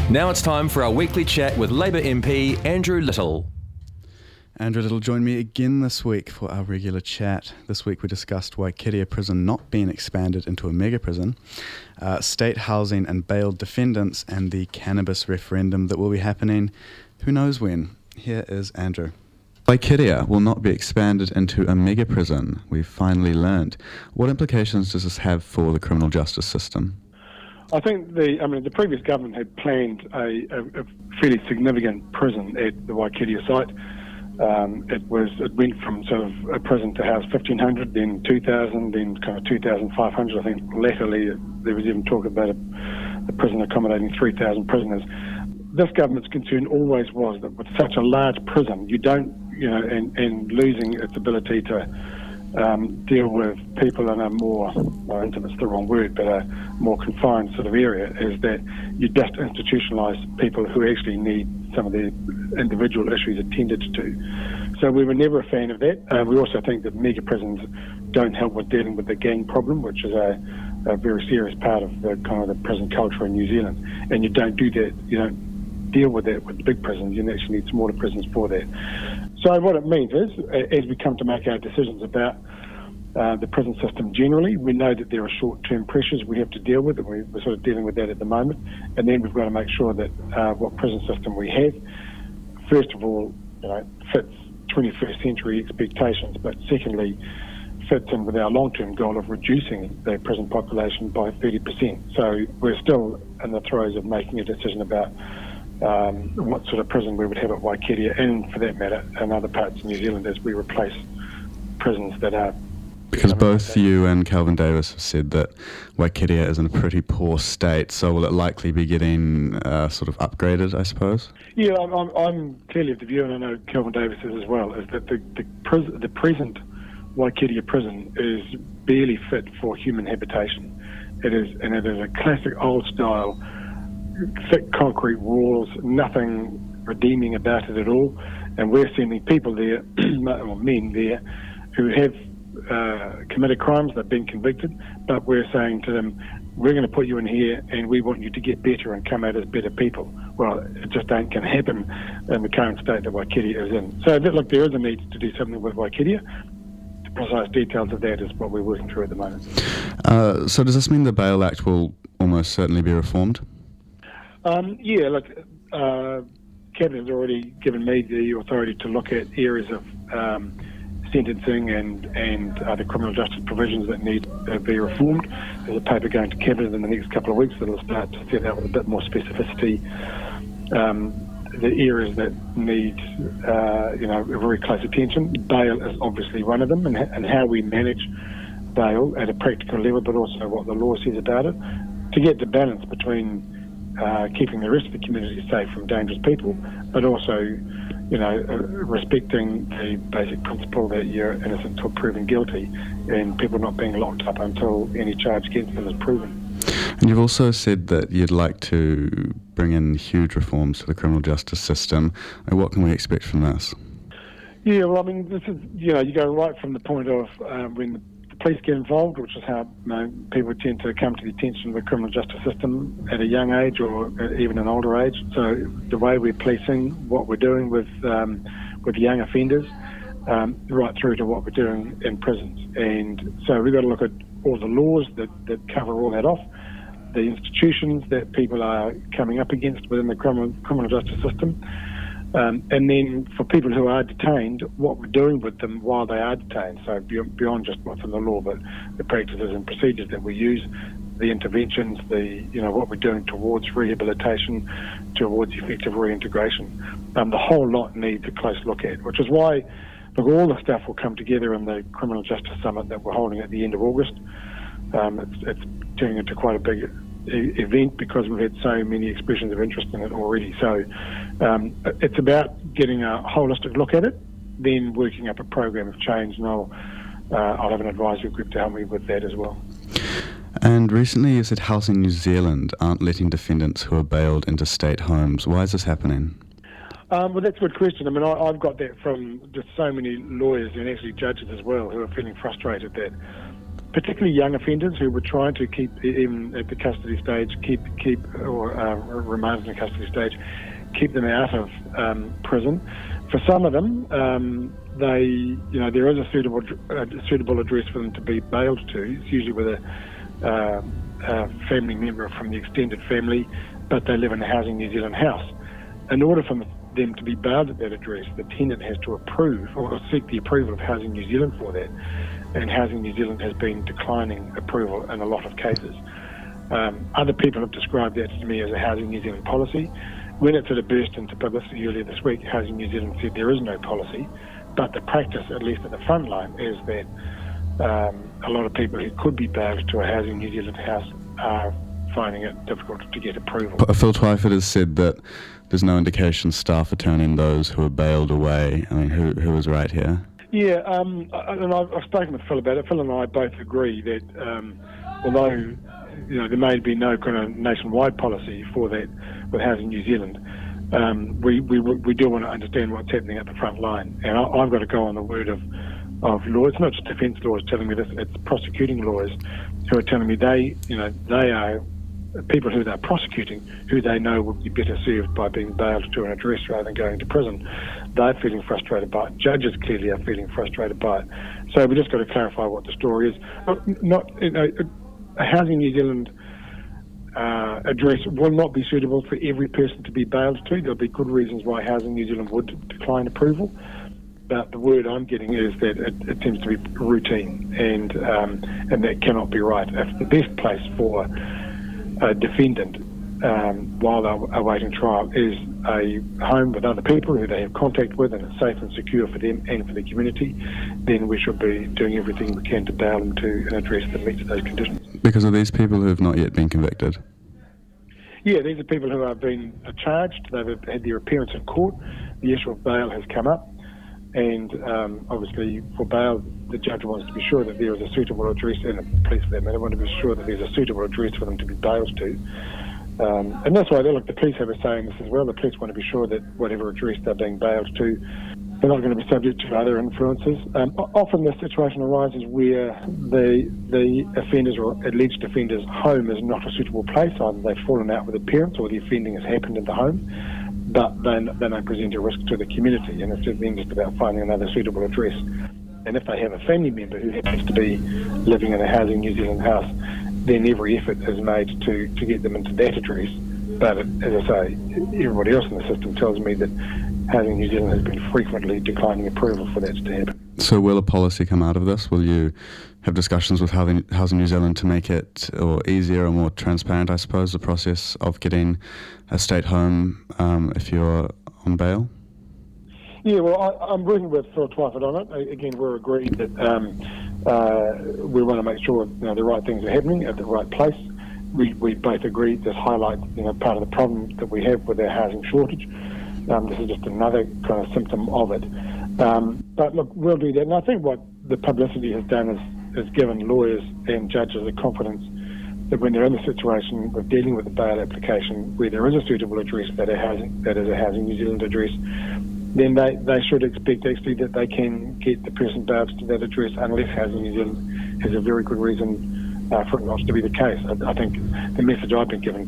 Now it's time for our weekly chat with Labour MP Andrew Little. Andrew Little joined me again this week for our regular chat. This week we discussed Waikeria Prison not being expanded into a mega prison, state housing and bailed defendants, and the cannabis referendum that will be happening who knows when. Here is Andrew. Waikeria will not be expanded into a mega prison, we've finally learned. What implications does this have for the criminal justice system? I think the previous government had planned a fairly significant prison at the Waikeria site. It went from sort of a prison to house 1,500, then 2,000, then kind of 2,500. I think latterly there was even talk about a prison accommodating 3,000 prisoners. This government's concern always was that with such a large prison, you don't, and losing its ability to deal with people in a more, well, intimate's the wrong word, but a more confined sort of area, is that you just institutionalise people who actually need some of the individual issues attended to. So we were never a fan of that. We also think that mega prisons don't help with dealing with the gang problem, which is a very serious part of the kind of the prison culture in New Zealand. And you don't do that, you don't deal with that with big prisons. You actually need smaller prisons for that. So what it means is, as we come to make our decisions about the prison system generally, we know that there are short-term pressures we have to deal with, and we're sort of dealing with that at the moment. And then we've got to make sure that what prison system we have, first of all, fits 21st century expectations, but secondly, fits in with our long-term goal of reducing the prison population by 30%. So we're still in the throes of making a decision about what sort of prison we would have at Waikeria, and for that matter in other parts of New Zealand, as we replace prisons that are... Because both you and Kelvin Davis have said that Waikeria is in a pretty poor state, so will it likely be getting sort of upgraded, I suppose? Yeah, I'm clearly of the view, and I know Kelvin Davis is as well, is that the present Waikeria prison is barely fit for human habitation. It is a classic old style, thick concrete walls, nothing redeeming about it at all, and we're sending people there, or men there, who have committed crimes, they've been convicted, but we're saying to them, we're going to put you in here and we want you to get better and come out as better people. Well, it just ain't going to happen in the current state that Waikeria is in. So look, there is a need to do something with Waikeria. The precise details of that is what we're working through at the moment. So does this mean the Bail Act will almost certainly be reformed? Cabinet has already given me the authority to look at areas of sentencing and other criminal justice provisions that need to be reformed. There's a paper going to Cabinet in the next couple of weeks that will start to set out with a bit more specificity the areas that need very close attention. Bail is obviously one of them, and how we manage bail at a practical level, but also what the law says about it, to get the balance between keeping the rest of the community safe from dangerous people, but also respecting the basic principle that you're innocent until proven guilty, and people not being locked up until any charge against them is proven. And you've also said that you'd like to bring in huge reforms to the criminal justice system. What can we expect from this? Yeah, well, I mean, this is, you go right from the point of when the police get involved, which is how people tend to come to the attention of the criminal justice system at a young age or even an older age. So the way we're policing, what we're doing with young offenders, right through to what we're doing in prisons. And so we've got to look at all the laws that cover all that off, the institutions that people are coming up against within the criminal justice system, and then for people who are detained, what we're doing with them while they are detained. So beyond just what's in the law, but the practices and procedures that we use, the interventions, what we're doing towards rehabilitation, towards effective reintegration. The whole lot needs a close look at, which is why all the stuff will come together in the Criminal Justice Summit that we're holding at the end of August. It's turning into quite a big event because we've had so many expressions of interest in it already. So it's about getting a holistic look at it, then working up a program of change, and I'll have an advisory group to help me with that as well. And recently you said Housing New Zealand aren't letting defendants who are bailed into state homes. Why is this happening? Well, that's a good question. I mean, I've got that from just so many lawyers and actually judges as well who are feeling frustrated that particularly young offenders who were trying to keep, even at the custody stage, remand in the custody stage, keep them out of prison. For some of them, there is a suitable address for them to be bailed to. It's usually with a family member from the extended family, but they live in a Housing New Zealand house. In order for them to be bailed at that address, the tenant has to approve or seek the approval of Housing New Zealand for that, and Housing New Zealand has been declining approval in a lot of cases. Other people have described that to me as a Housing New Zealand policy. When it sort of burst into publicity earlier this week, Housing New Zealand said there is no policy, but the practice, at least at the front line, is that a lot of people who could be bailed to a Housing New Zealand house are finding it difficult to get approval. Phil Twyford has said that there's no indication staff are turning those who are bailed away. I mean, who is right here? Yeah, and I've spoken with Phil about it. Phil and I both agree that although there may be no kind of nationwide policy for that with Housing New Zealand, we do want to understand what's happening at the front line. And I've got to go on the word of lawyers, not just defence lawyers telling me this, it's prosecuting lawyers who are telling me they are people who they're prosecuting, who they know would be better served by being bailed to an address rather than going to prison. They're feeling frustrated by it. Judges clearly are feeling frustrated by it. So we just got to clarify what the story is. A Housing New Zealand address will not be suitable for every person to be bailed to. There'll be good reasons why Housing New Zealand would decline approval. But the word I'm getting is that it seems to be routine, and that cannot be right. If the best place for a defendant while they're awaiting trial is a home with other people who they have contact with and it's safe and secure for them and for the community, then we should be doing everything we can to bail them to an address that meets those conditions. Because of these people who have not yet been convicted? Yeah, these are people who have been charged. They've had their appearance in court. The issue of bail has come up. And obviously for bail, the judge wants to be sure that there is a suitable address, and the police for that matter want to be sure that there's a suitable address for them to be bailed to. And that's why the police have a say in this as well. The police want to be sure that whatever address they're being bailed to, they're not going to be subject to other influences. Often the situation arises where the offender's or alleged offender's home is not a suitable place. Either they've fallen out with the parents or the offending has happened in the home, but they don't present a risk to the community, and it's then just about finding another suitable address. And if they have a family member who happens to be living in a Housing New Zealand house, then every effort is made to get them into that address. But as I say, everybody else in the system tells me that Housing New Zealand has been frequently declining approval for that to happen. So will a policy come out of this? Will you have discussions with Housing New Zealand to make it easier or more transparent, I suppose, the process of getting a state home if you're on bail? Yeah, well, I'm working with Phil Twyford on it. Again, we're agreed that we want to make sure the right things are happening at the right place. We both agree this highlights part of the problem that we have with our housing shortage. This is just another kind of symptom of it. But look, we'll do that. And I think what the publicity has done is given lawyers and judges the confidence that when they're in the situation of dealing with a bail application where there is a suitable address that is a Housing New Zealand address, then they should expect actually that they can get the person bailed to that address unless Housing New Zealand has a very good reason for it not to be the case. I think the message I've been given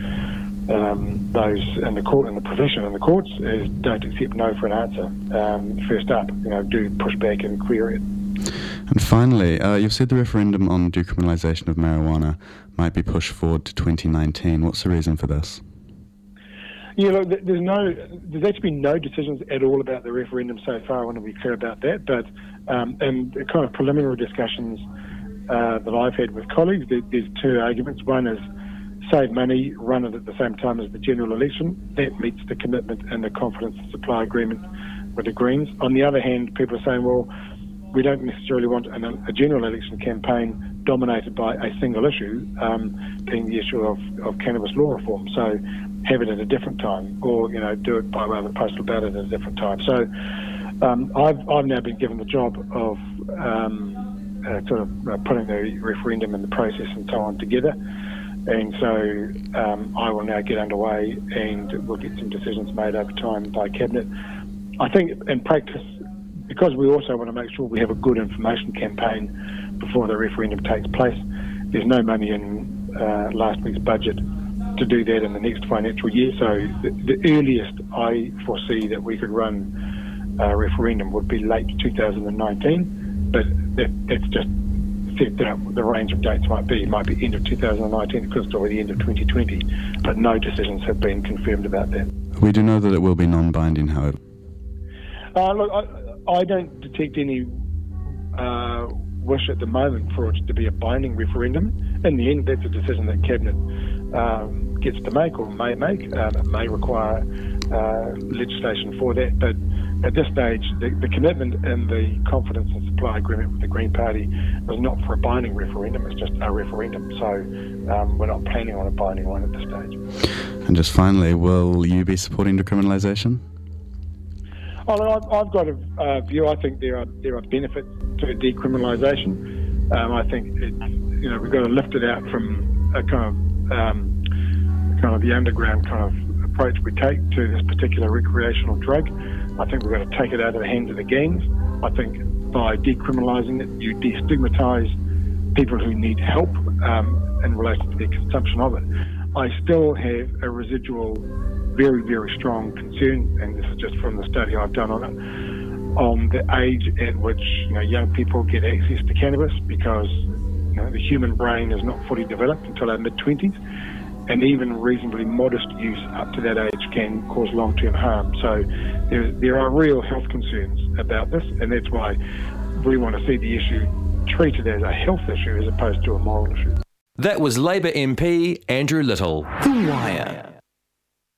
to those in the court, in the profession, in the courts, is don't accept no for an answer. First up, do push back and query it. And finally, you've said the referendum on decriminalisation of marijuana might be pushed forward to 2019. What's the reason for this? Yeah, look, there's actually been no decisions at all about the referendum so far. I want to be clear about that. But in the kind of preliminary discussions that I've had with colleagues, there's two arguments. One is save money, run it at the same time as the general election. That meets the commitment and the confidence and supply agreement with the Greens. On the other hand, people are saying, well, we don't necessarily want a general election campaign dominated by a single issue, being the issue of cannabis law reform. So have it at a different time, or do it by way of a postal ballot at a different time. So I've now been given the job of putting the referendum and the process and so on together, and so I will now get underway and we'll get some decisions made over time by Cabinet. I think in practice, because we also want to make sure we have a good information campaign before the referendum takes place. There's no money in last week's budget to do that in the next financial year, so the earliest I foresee that we could run a referendum would be late 2019, but that's just set that the range of dates might be. It might be end of 2019, it could still be the end of 2020, but no decisions have been confirmed about that. We do know that it will be non-binding, however. Look, I don't detect any wish at the moment for it to be a binding referendum. In the end, that's a decision that Cabinet gets to make or may make. It may require legislation for that, but at this stage, the commitment and the confidence and supply agreement with the Green Party was not for a binding referendum, it's just a referendum. So we're not planning on a binding one at this stage. And just finally, will you be supporting decriminalisation? I've got a view. I think there are benefits to decriminalisation. I think we've got to lift it out from a kind of the underground kind of approach we take to this particular recreational drug. I think we've got to take it out of the hands of the gangs. I think by decriminalising it, you destigmatise people who need help in relation to their consumption of it. I still have a residual, very, very strong concern, and this is just from the study I've done on it, on the age at which young people get access to cannabis, because the human brain is not fully developed until our mid-20s, and even reasonably modest use up to that age can cause long-term harm. So there are real health concerns about this, and that's why we want to see the issue treated as a health issue as opposed to a moral issue. That was Labour MP Andrew Little. The Wire.